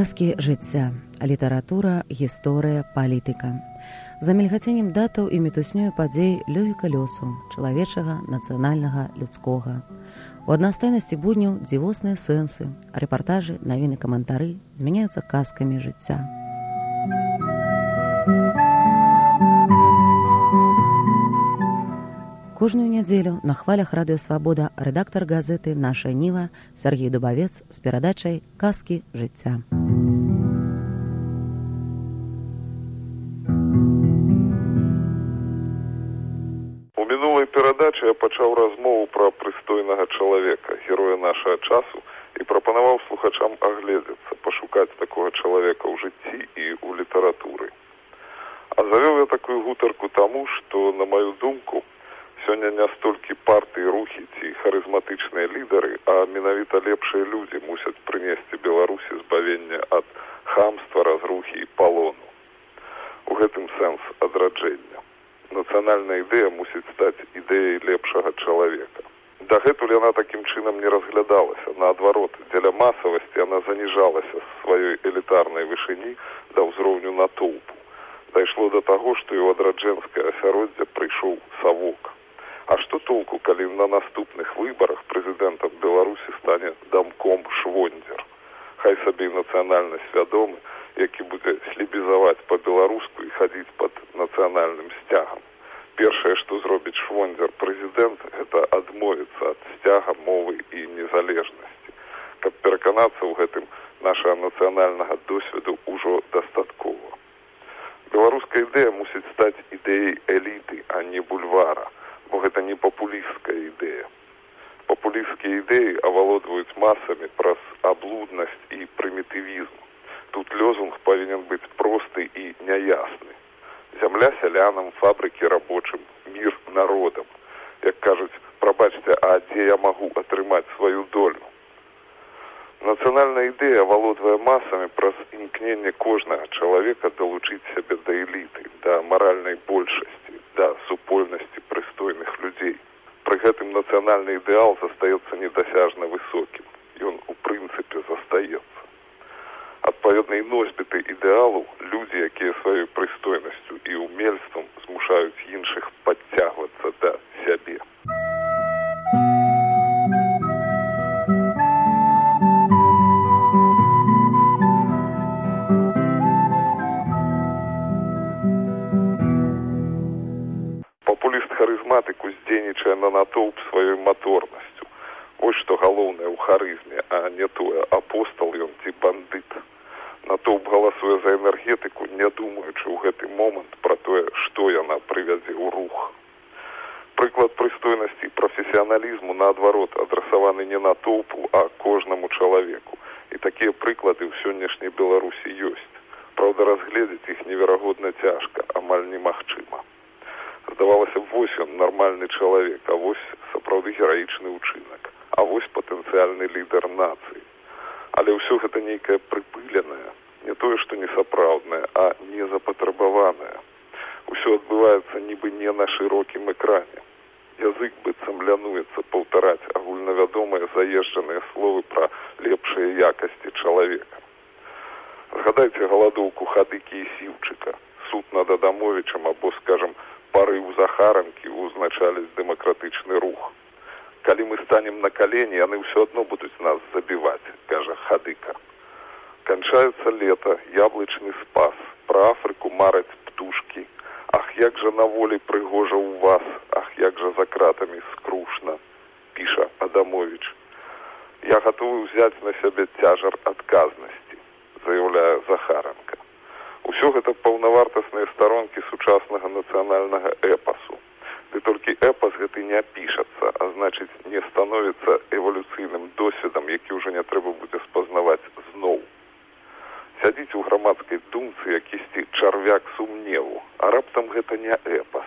Казкі жыцця. Літаратура, гісторыя, палітыка. За мільгаценнем датаў і мітуснёю падзей лёгіка лёсу, чалавечага, нацыянальнага, людскога. У аднастайнасці будняў дзівосныя сэнсы, рэпартажы, навіны, каментары змяняюцца казкамі жыцця. Кожную нядзелю на хвалях радыё Свабода рэдактар газеты «Наша Ніва» Сергій Дубавец з перадачай «Казкі жыцця». У мінулай перадачы я пачаў размову пра прыстойнага чалавека, героя нашага часу, і прапанаваў слухачам агледзецца, пашукаць такога чалавека ў жыцці і ў літаратуры. А завёў я такую гутарку таму, што, на маю думку, сёння не столькі партыі, рухі ці харызматычныя лідары, а менавіта лепшыя людзі мусяць прынесці Беларусі збавенне ад хамства, разрухі і палону. У гэтым сэнс адраджэння. Нацыянальная ідэя мусіць стаць ідэяй лепшага чалавека. Дагэтуль яна такім чынам не разглядалася. Наадварот, дзеля масавасці яна заніжалася з сваёй элітарнай вышыні да ўзроўню натоўпу. Дайшло да таго, што і ў адраджэнскае асяроддзе прыйшоў савок. А што толку, калі на наступных выбарах прэзідэнтам Беларусі стане дамком Швондзер? Хай сабе і нацыянальна свядомы, які будзе слебізаваць па-беларуску і хадзіць пад нацыянальным сцягам. Першае, што зробіць Швондзер прэзідэнт, гэта адмовіцца ад сцяга, мовы і незалежнасці. Каб пераканацца ў гэтым, нашага нацыянальнага досведу ўжо дастаткова. Беларуская ідэя мусіць стаць ідэяй эліты, а не бульвара, бо гэта не папулісцкая ідэя. Папулісцкія ідэі авалодваюць масамі праз аблуднасць і прымітывізм. Тут лозунг павінен быць просты і няясны. Зямля сялянам, фабрыкі рабочым, мір народам. Як кажуць, прабачце, а дзе я магу атрымаць сваю долю? Нацыянальная ідэя авалодвае масамі праз імкненне кожнага чалавека далучыць сябе да эліты, да маральнай большасці, да супольнасці прыстойных людзей. Пры гэтым нацыянальны ідэал застаецца недасяжна высокім. Ён у прынцыпе застаецца. Адпаведна і носьбіты ідэалу, людзі, якія сваёй прыстойнасцю і умельствам змушаюць іншых падцягвацца да сябе. Папуліст-харызматык уздзейнічае на натоўп сваёй маторнасцю. Вось што галоўнае ў харызме, а не тое, апостал ён ці бандыт. Натоўп галасуе за энергетыку, не думаючы ў гэты момант пра тое, што яна прывядзе ў рух. Прыклад прыстойнасці і прафесіяналізму, наадварот, адрасаваны не натоўпу, а кожнаму чалавеку. І такія прыклады ў сённяшняй Беларусі ёсць. Праўда, разгледзець іх неверагодна цяжка, амаль немагчыма. Здавалася б, вось ён, нармальны чалавек, а вось сапраўды гераічны ўчынак, а вось патэнцыяльны лідар нацыі. Але ўсё гэта нейкае прыпыленае, не тое, што несапраўднае, а незапатрабаванае. Усё адбываецца нібы не на шырокім экране. Язык быццам лянуецца паўтараць агульнавядомыя заезджаныя словы пра лепшыя якасці чалавека. Згадайце галадоўку Хадыкі і Сіўчыка, суд над Адамовічам або, скажам, парыў Захаранкі узначаліць дэмакратычны рух. Калі мы станем на калені, яны ўсё адно будуць нас забіваць, кажа Хадыка. Канчаецца лета, яблычны спас, пра Афрыку мараць птушкі. Ах, як жа на волі прыгожа ў вас, ах, як жа за кратамі скрушна, піша Адамовіч. Я гатовы ўзяць на сябе цяжар адказнасці, заяўляе Захаранка. Усё гэта паўнавартасныя старонкі сучаснага нацыянальнага эпасу. Ды толькі эпас гэты не пішацца, а значыць не становіцца эвалюцыйным досведам, які ўжо не трэба будзе спазнаваць зноў. Сядзіць у грамадскай думцы якісьці чарвяк сумневу, а раптам гэта не эпас.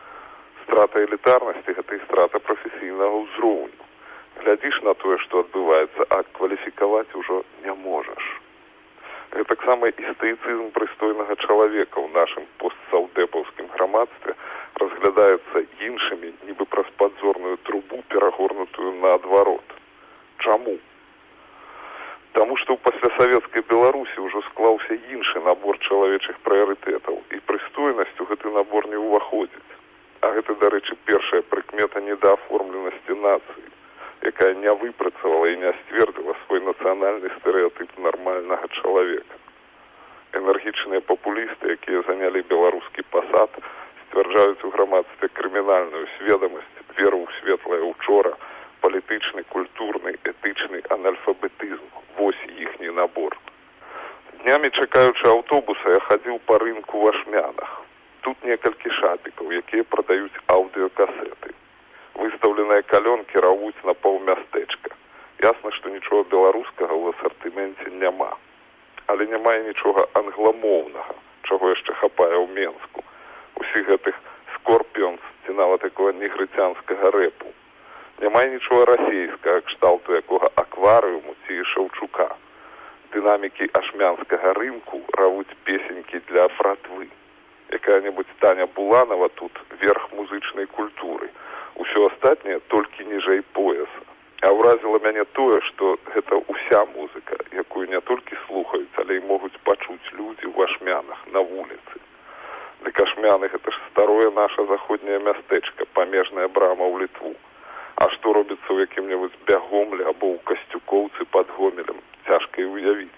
Страта элітарнасці гэта і страта прафесійнага ўзроўню. Глядзіш на тое, што адбываецца, а кваліфікаваць ужо не можаш. Гэтаксама і стаіцызм прыстойнага чалавека ў нашым постсаўдэпаўскім грамадстве разглядаецца іншымі, нібы праз падзорную трубу, перагорнутую наадварот. Чаму? Таму што ў Пасля савецкай Беларусі ўжо склаўся іншы набор чалавечых прыярытэтаў, і прыстойнасць у гэты набор не ўваходзіць. А гэта, дарэчы, першая прыкмета недааформленасці нацыі, якая не выпрацавала і не сцвердзіла свой нацыянальны стэрэатып нармальнага чалавека. Энергічныя папулісты, якія занялі беларускі пасад, сцвярджаюць у грамадстве крымінальную сведамасць, веру ў светлае учора, палітычны, культурны, этычны анальфабетызм. Вось іхні набор. Днямі, чакаючы аўтобуса, я хадзіў па рынку ў Ашмянах. Тут некалькі шапікаў, якія прадаюць аўдыёкасеты. Выстаўленыя калёнкі равуць на паўмястэчка. Ясна, што нічога беларускага ў асартыменце няма. Але няма і нічога англамоўнага, чаго яшчэ хапае ў Менску. Усіх гэтых скорпіонс ці нават такого негрыцянскага рэпу. Няма і нічога расейскага, кшталту якога акварыуму ці Шаўчука. Дынамікі ашмянскага рынку равуць песенькі для братвы. Якая-небудзь Таня Буланова тут верх музычнай культуры. Усё астатняе толькі ніжэй пояса. А ўразіла мяне тое, што гэта ўся музыка, якую не толькі слухаюць, але і могуць пачуць людзі ў Ашмянах на вуліцы. Дык Ашмяны гэта ж старое наша заходняе мястэчка, памежная брама ў Літву. А што робіцца ў якім-небудзь Бягомлі або ў Касцюкоўцы пад Гомелем, цяжка і ўявіць.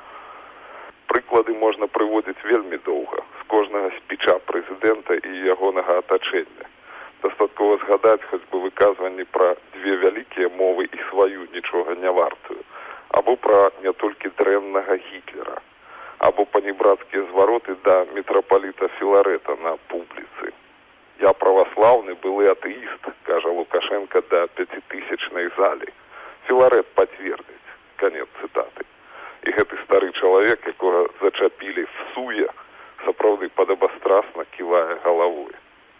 Прыклады можна прыводзіць вельмі доўга, з кожнага спіча прэзідэнта і ягонага атачэння. Дастаткова згадаць хоць бы выказванні пра дзве вялікія мовы і сваю нічога не вартую, або пра не толькі дрэннага Гітлера, або панібрацкія звароты да мітрапаліта Філарэта на публіцы. «Я праваслаўны, былы атэіст», кажа Лукашенко да 5000-най залі. Філарэт пацвердзіць. Канец цытаты. І гэты стары чалавек, якога зачапілі в суе, сапраўды падабастрасна ківае галавой.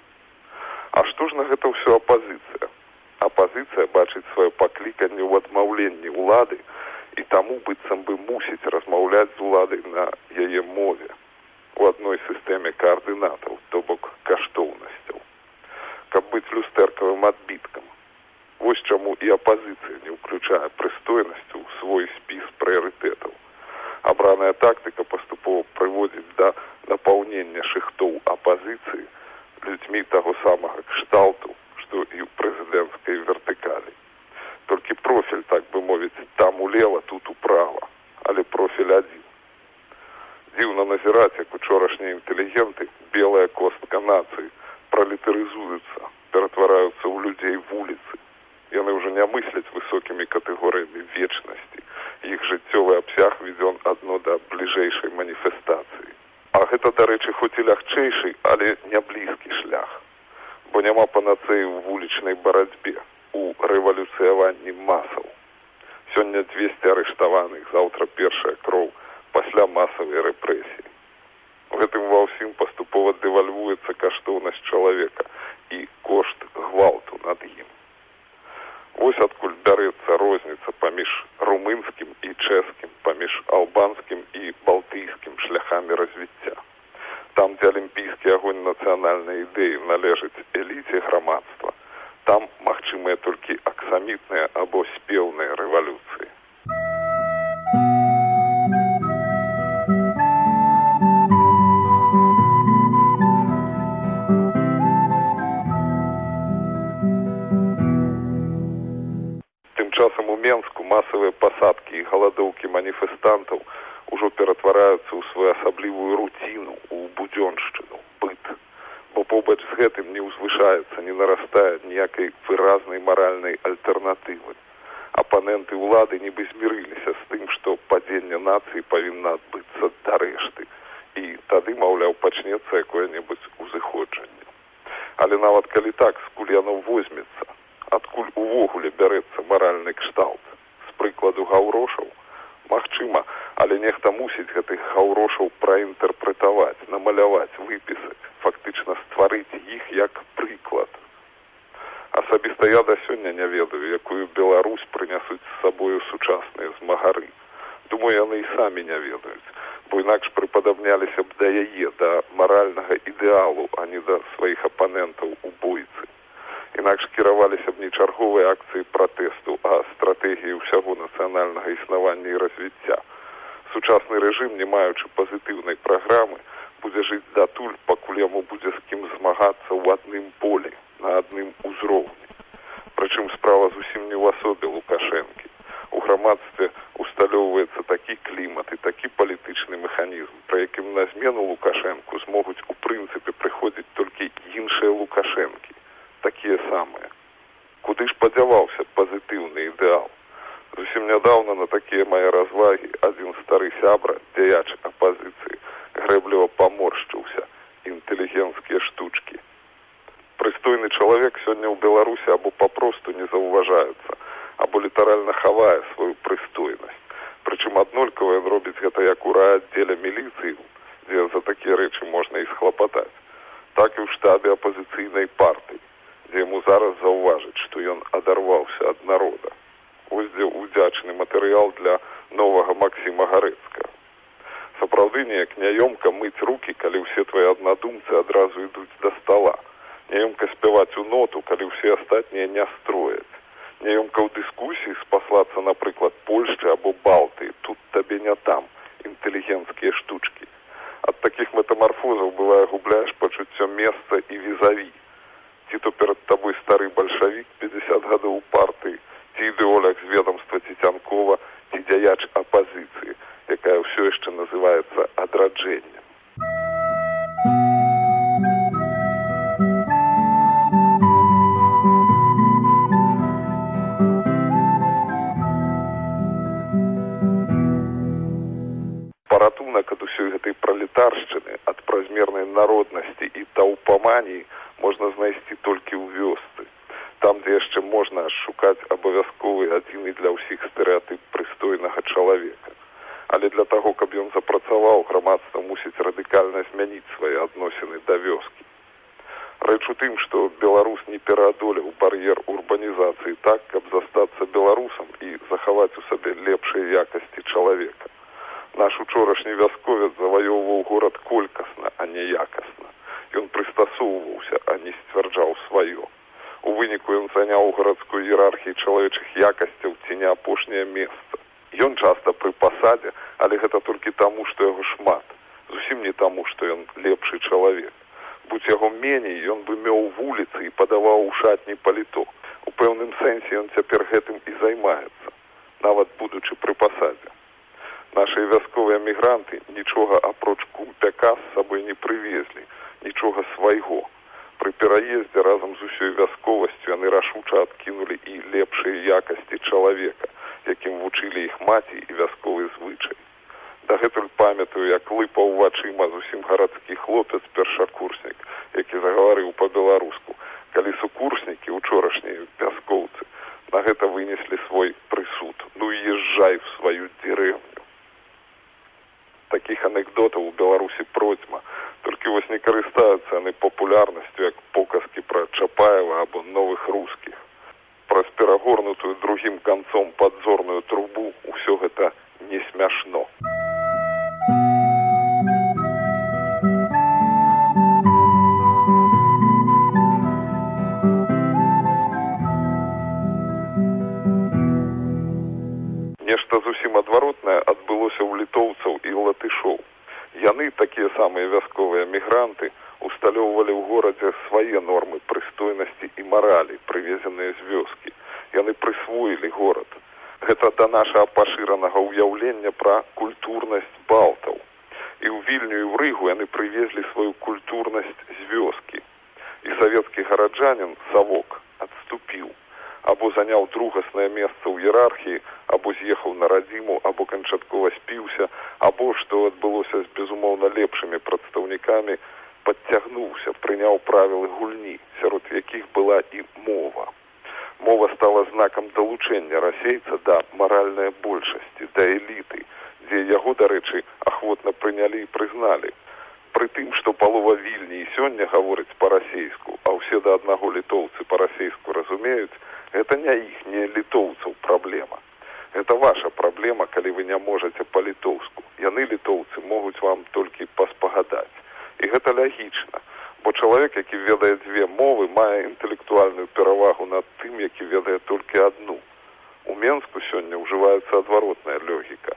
А што ж на гэта ўсё апазіцыя? Апазіцыя бачыць сваё пакліканне ў адмаўленні ўлады і таму быццам бы мусіць размаўляць з уладай на яе мове у адной сістэме каардынатаў, то бок каштоўнасцяў, каб быць люстэркавым адбіткам. Вось чаму і апазіцыя не ўключае прыстойнасць у свой спіс прыярытэтаў. Абраная тактыка паступова прыводзіць да напаўнення шыхтоў апазіцыі людзьмі таго самага кшталту, што і ў прэзідэнцкай вертыкалі. Толькі профіль, так бы мовіць, там улева, тут управа, але профіль адзін. Дзіўна назіраць, як учорашнія інтэлігенты, белая костка нацыі, пралетарызуюцца, ператвараюцца ў людзей вуліцы. Яны ўжо не мысляць высокімі катэгорыямі вечнасці. Іх жыццёвы абсяг вядзён адно да бліжэйшай маніфестацыі. А гэта, дарэчы, хоць і лягчэйшы, але не блізкі шлях. Бо няма панацэі ў вулічнай барацьбе, у рэвалюцыяванні масаў. Сёння 200 арыштаваных, заўтра першая кроў, пасля масавай рэпрэсіі. У гэтым ва ўсім паступова дэвальвуецца каштоўнасць чалавека і кошт гвалту над ім. Вось адкуль бярэцца розніца паміж румынскім і чэшскім, паміж албанскім і балтыйскім шляхамі развіцця. Там, дзе алімпійскі агонь нацыянальнай ідэі належыць эліце грамадства, там магчымыя толькі аксамітныя або спеўныя рэвалюцыі. Часам у Менску масавыя пасадкі і галадоўкі маніфестантаў ужо ператвараюцца ў своеасаблівую руціну, у будзёншчыну, быт. Бо побач з гэтым не ўзвышаецца, не нарастае ніякай выразнай маральнай альтэрнатывы. Апаненты ўлады нібы змірыліся з тым, што падзенне нацыі павінна адбыцца да рэшты. І тады, маўляў, пачнецца якое-небудзь узыходжанне. Але нават калі так, скуль яно возьмецца, адкуль увогуле бярэцца маральны кшталт? З прыкладу гаўрошаў? Магчыма, але нехта мусіць гэтых гаўрошаў праінтэрпрэтаваць, намаляваць, выпісаць, фактычна стварыць іх як прыклад. Асабіста я да сёння не ведаю, якую Беларусь прынясуць з сабою сучасныя змагары. Думаю, яны і самі не ведаюць, бо інакш прыпадабняліся б да яе, да маральнага ідэалу, а не да сваіх апанентаў у бойцы. Інакш кіраваліся б не чарговыя акцыі пратэсту, а стратэгіі ўсяго нацыянальнага існавання і развіцця. рэжым, не маючы пазітыўнай праграмы, будзе жыць датуль, пакуль яму будзе з кім змагацца ў адным полі, на адным узроўні. Прычым справа зусім не ў асобе Лукашэнкі. У грамадстве усталёўваецца такі клімат і такі палітычны механізм, пры якім на змену Лукашэнку змогуць у прынцыпе прыходзіць толькі іншыя Лукашэнкі, такія самыя. Куды ж падзяваўся пазітыўны ідэал? Зусім нядаўна на такія мае развагі адзін стары сябра, дзеяч апазіцыі, грэбліва паморшчыўся. Інтэлігенцкія штучкі. Прыстойны чалавек сёння ў Беларусі або папросту не заўважаецца, або літаральна хавае сваю прыстойнасць. Прычым аднолькава ён робіць гэта як у райаддзеле міліцыі, дзе за такія рэчы можна і схлапатаць, так і ў штабе апазіцыйнай партыі, дзе яму зараз заўважыць, што ён адарваўся ад народа. Вось дзе удзячны матэрыял для новага Максіма Гарэцкага. Сапраўды неяк няёмка мыць рукі, калі ўсе твае аднадумцы адразу ідуць да стала. Няёмка спяваць у ноту, калі ўсе астатнія не строяць. Няёмка ў дыскусіі спаслацца, напрыклад, Польшчы або Балтыі. Тут табе не там, інтэлігенцкія штучкі. Ад такіх метамарфозаў бывае губляеш пачуццё месца і візаві. Ці то перад табой стары бальшавік 50 гадоў партыі, ці ідэоляг з ведомства Цецянкова, ці дзяяч апазіцыі, якая ўсё яшчэ называецца адраджэннем. Паратунак ад усёй гэтай пралетаршчыны, ад празмернай народнасці і таўпаманіі можна знайсці толькі ў вёсцы. Там, дзе яшчэ можна шукаць абавязковы адзіны для ўсіх стэрэатып прыстойнага чалавека. Але для таго, каб ён запрацаваў, грамадства мусіць радыкальна змяніць свае адносіны да вёскі. Рэч у тым, што беларус не пераадолеў бар'ер урбанізацыі так, каб застацца беларусам і захаваць у сабе лепшыя якасці чалавека. Наш учорашні вясковец заваёўваў горад колькасна, а не якасна. Ён прыстасоўваўся, а не сцвярджаў сваё. У выніку ён заняў у гарадской іерархіі чалавечых якасцяў ці не апошняе месца. Ён часта пры пасадзе, але гэта толькі таму, што яго шмат. Зусім не таму, што ён лепшы чалавек. Будь яго меней, ён бы меў вуліцы і падаваў у шатні паліто. У пэўным сэнсе ён цяпер гэтым і займаецца, нават будучы пры пасадзе. Нашыя вясковыя мігранты нічога апроч кумпяка з сабой не прывезлі, нічога свайго. Пры пераездзе разам з усёй вясковасцю яны рашуча адкінулі і лепшыя якасці чалавека, якім вучылі іх маці і вясковы звычай. Дагэтуль памятаю, як лыпаў вачыма зусім гарадскі хлопец, першакурснік, які загаварыў па-беларуску, калі сукурснікі, учорашнія вяскоўцы, на гэта вынеслі свой прысуд. Ну і езжай в сваю дзерэўню. Такіх анекдотаў у Беларусі процьма, толькі вось не карыстаюцца яны папулярнасцю, як показкі пра Чапаева або новых рускіх. Праз перагорнутую другім канцом падзорную трубу ўсё гэта не смяшно. Нешта зусім адваротнае адбылося ў літоўцаў і латышоў. Яны, такія самыя вясковыя мігранты, усталёўвалі ў горадзе свае нормы прыстойнасці і маралі, прывезеныя з вёскі. Яны прысвоілі горад. Гэта да нашага пашыранага ўяўлення пра культурнасць балтаў. І ў Вільню і ў Рыгу яны прывезлі сваю культурнасць з вёскі. І савецкі гараджанін Савок адступіў. Або заняў другаснае месца ў іерархіі, або з'ехаў на радзіму, або канчаткова спіўся, або, што адбылося з безумоўна лепшымі прадстаўнікамі, падцягнуўся, прыняў правілы гульні, сярод якіх была і мова. Мова стала знакам далучэння расейца да маральнай большасці, да эліты, дзе яго, дарэчы, ахвотна прынялі і прызналі. Пры тым, што палова Вільні і сёння гаворыць па-расейску, а ўсе да аднаго літоўцы па-расейску разумеюць, гэта не іх, не літоўцаў праблема. Гэта ваша праблема, калі вы не можаце па-літоўску. Яны, літоўцы, могуць вам толькі паспагадаць. І гэта лягічна, бо чалавек, які ведае дзве мовы, мае інтэлектуальную перавагу над тым, які ведае толькі адну. У Менску сёння ўжываецца адваротная логіка.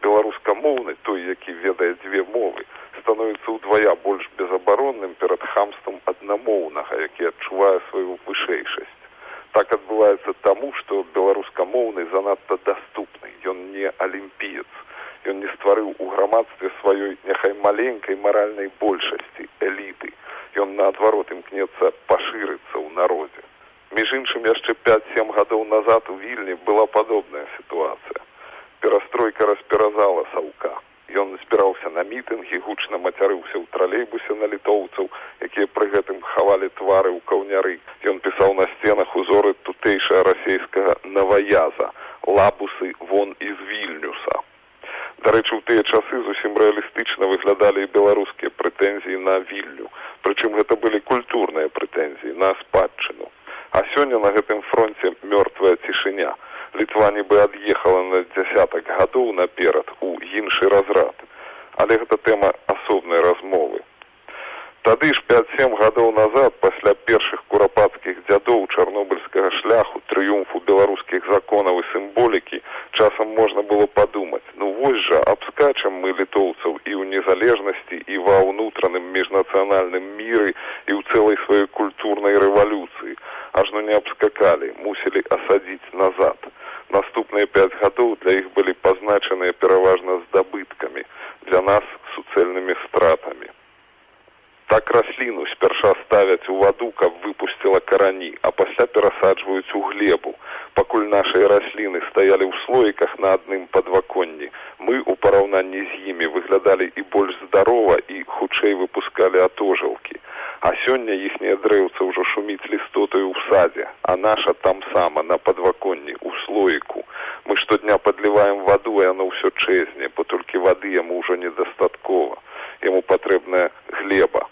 беларускамоўны, той, які ведае дзве мовы, становіцца ўдвая больш безабаронным перад хамствам аднамоўнага, які адчувае сваю вышэйшасць. Так адбываецца таму, што беларускамоўны занадта даступны, ён не алімпіец, ён не стварыў у грамадстве сваёй няхай маленькай маральнай большасці, эліты. Ён, наадварот, імкнецца пашырыцца ў народзе. Між іншым, яшчэ 5-7 гадоў назад у Вільні была падобная сітуацыя. Перастройка расперазала Саўка. Ён збіраўся на мітынгі, гучна мацярыўся ў тралейбусе на літоўцаў, якія пры гэтым хавалі твары ў каўняры. Ён пісаў на сценах узоры тутэйшага расейскага наваяза, лабусы вон из Вільнюса. Дарэчы, у тыя часы зусім рэалістычна выглядалі і беларускія прэтэнзіі на Вільню. Прычым гэта былі культурныя прэтэнзіі на спадчыну. А сёння на гэтым фронце мёртвая цішыня. Літва нібы ад'ехала на дзясятак гадоў наперад у іншы разрад. Але гэта тэма асобнай размовы. Тады ж 5-7 гадоў назад, пасля першых курапацкіх дзядоў чарнобыльскага шляху, трыумфу беларускіх законаў і сімволікі, часам можна было падумаць, ну вось жа, абскачам мы літоўцаў і ў незалежнасці, і ва ўнутраным міжнацыянальным міры, і ў цэлай сваёй культурнай рэвалюцыі. Ажно не абскакалі, мусілі асадзіць назад. Наступныя 5 гадоў для іх былі пазначаныя пераважна здабыткамі, для нас суцэльнымі стратамі. Так расліну спярша ставяць у ваду, каб выпусціла карані, а пасля перасаджваюць у глебу. Пакуль нашыя расліны стаялі ў слоіках на адным падваконні, мы у параўнанні з імі выглядалі і больш здарова, і хутчэй выпускалі атожылкі. А сёння іхнія дрэўца ўжо шуміць лістотаю ў садзе, а наша там сама, на падваконні, у слоіку. Мы штодня падліваем ваду, і яно ўсё чэзне, бо толькі вады яму ўжо недастаткова. Яму патрэбная глеба.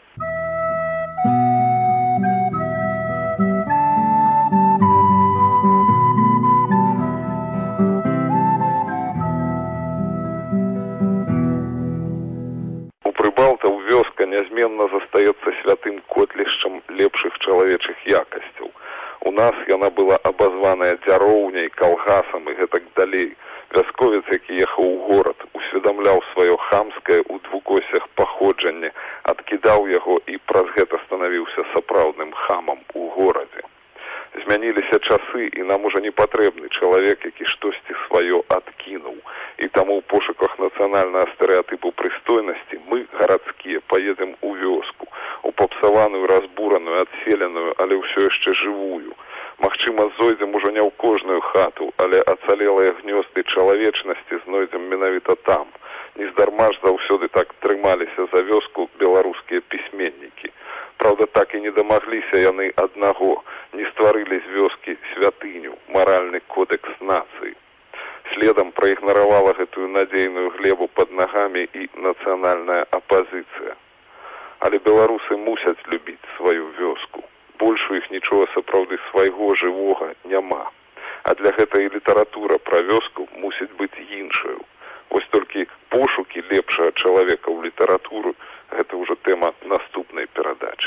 У прыбалтаў вёска нязменна застаецца святым котлішчам лепшых чалавечых якасцяў. У нас яна была абазваная дзяроўняй, калгасам і гэтак далей. Вясковец, які ехаў у горад, усведамляў сваё хамскае ў двукосях паходжанне, адкідаў яго і праз гэта станавіўся сапраўдным хамам у горадзе. Змяніліся часы, і нам ужо не патрэбны чалавек, які штосьці сваё адкінуў. І таму ў пошуках нацыянальнага стэрэатыпу прыстойнасці мы, гарадскія, паедзем у вёску, у папсаваную, разбураную, адселеную, але ўсё яшчэ жывую. Магчыма, зойдзем ужо не ў кожную хату, але ацалелыя гнёзды чалавечнасці знойдзем менавіта там. Нездарма ж заўсёды так трымаліся за вёску беларускія пісьменнікі. Праўда, так і не дамагліся яны аднаго, не стварылі з вёскі святыню, маральны кодэкс нацыі. Следам праігнаравала гэтую надзейную глебу пад нагамі і нацыянальная апазіцыя. Але беларусы мусяць любіць сваю вёску. Больш у іх нічога сапраўды свайго жывога няма. А для гэтай літаратура пра вёску мусіць быць іншаю. Вось толькі пошукі лепшага чалавека ў літаратуру – гэта ўжо тэма наступнай перадачы.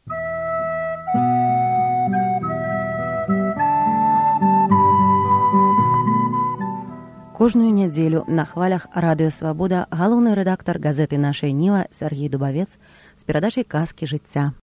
Кожную нядзелю на хвалях Радыё Свабода галоўны рэдактар газеты «Нашая Ніва» Сергей Дубавец з перадачай «Казкі жыцця».